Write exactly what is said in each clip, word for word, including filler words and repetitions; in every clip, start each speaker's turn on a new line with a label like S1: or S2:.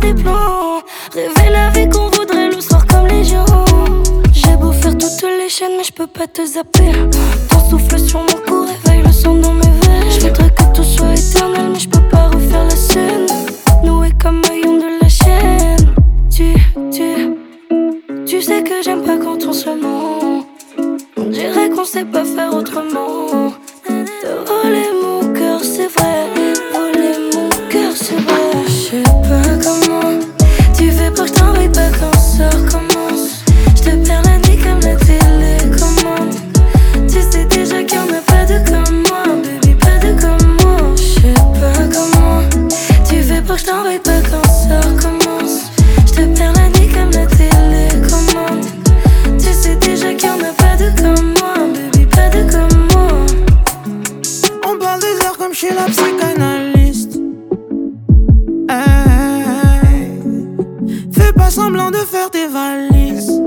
S1: tes plans. Rêver la vie qu'on voudrait le soir comme les gens. J'ai beau faire toutes les chaînes mais je peux pas te zapper. Ton souffle sur mon cou réveille le sang dans mes veines. Je voudrais que tout soit éternel mais je peux pas refaire la scène. Noué comme maillon de la chaîne. Tu, tu, tu sais que j'aime pas quand on se ment. On dirait qu'on sait pas faire autrement. Te voler mon cœur c'est vrai. Voler mon cœur c'est vrai. Je sais pas comment tu fais pour que je t'envoie pas quand ça recommence. Je te perds la nuit comme la télécommande. Tu sais déjà qu'il y en a pas de comme moi. Baby pas de comme moi. Je sais pas comment tu fais pour que je t'envoie pas quand ça recommence. Je te perds la nuit comme la télécommande. Tu sais déjà qu'il y en a pas de comme moi. Baby pas de comme moi.
S2: On parle des heures comme chez la psychanalyste. Hey, fais pas semblant de faire tes valises.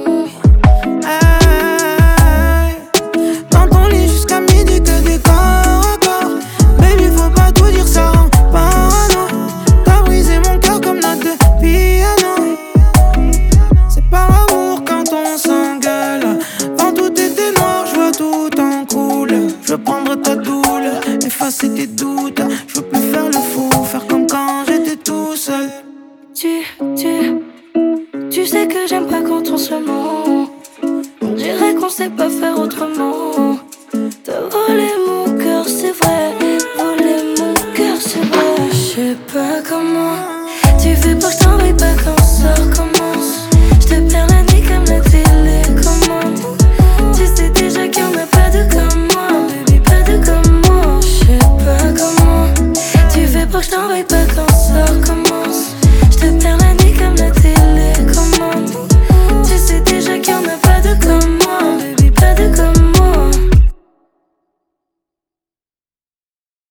S2: Hey, dans ton lit jusqu'à midi que des corps à corps. Baby faut pas tout dire ça rend parano. T'as brisé mon cœur comme note de piano. C'est par amour quand on s'engueule. Quand tout était noir je vois tout en couleur. Je veux prendre ta douleur, effacer tes doutes. Je veux plus faire le fou, faire comme quand j'étais tout seul.
S1: Tu, tu, tu sais que j'aime pas quand on se ment. On dirait qu'on sait pas faire autrement. T'as volé mon cœur, c'est vrai. Volé mon cœur, c'est vrai. Je sais pas comment tu fais pour que je t'envoie pas quand ça recommence. Je te perds la nuit comme la télécommande. Tu sais déjà qu'il y en a pas de comme moi. Baby, pas de comme moi. Je sais pas comment tu fais pour que je t'envoie pas quand ça recommence.